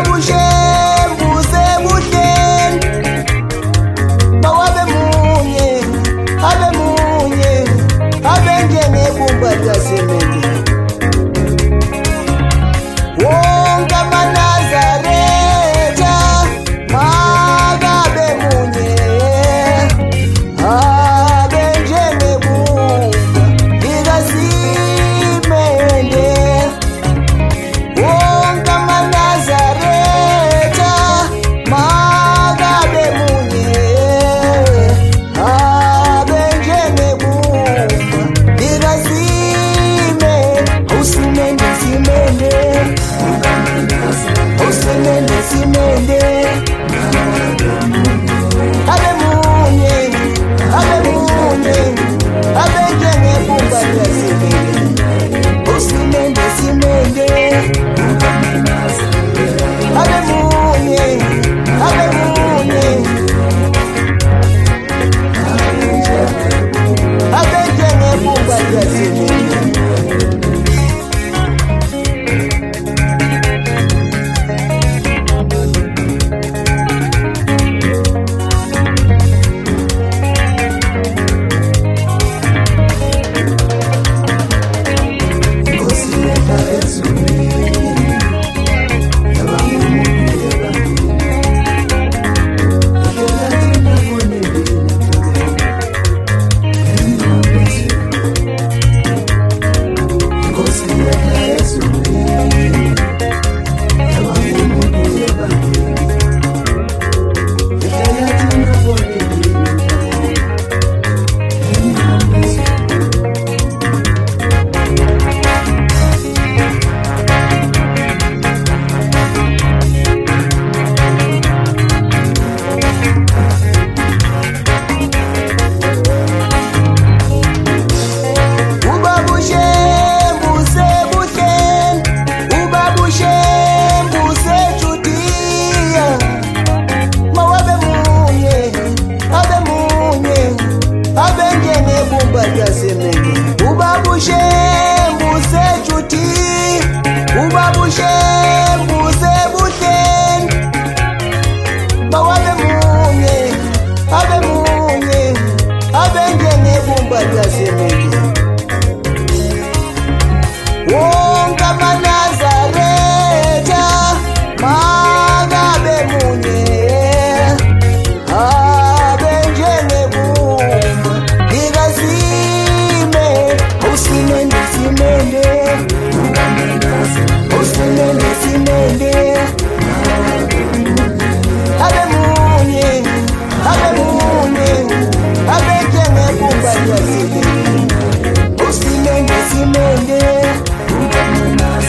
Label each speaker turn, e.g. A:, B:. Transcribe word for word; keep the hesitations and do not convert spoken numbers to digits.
A: bushe buze buhleni bawabe munye abe munye abe njengebumba lasemende wonke amanazareta makabe munye abe njengebumba likasimende wonke amanazareta makabe munye abe njengebumba likasime usimende simende usimende simende abe munye abe munye abe njengebumba likasimende usimende simende abe munye abe munye abe njengebumba likasimende ubabushe mbuse chuti ubabushe mbuse buhleni bawabe munye abe munye abe njengebumba likasemende wonke amanazareta makabe munye abe njengebumba likasime usimende simende usimende simende abe munye abe munye abe njengebumba likasemende usimende simende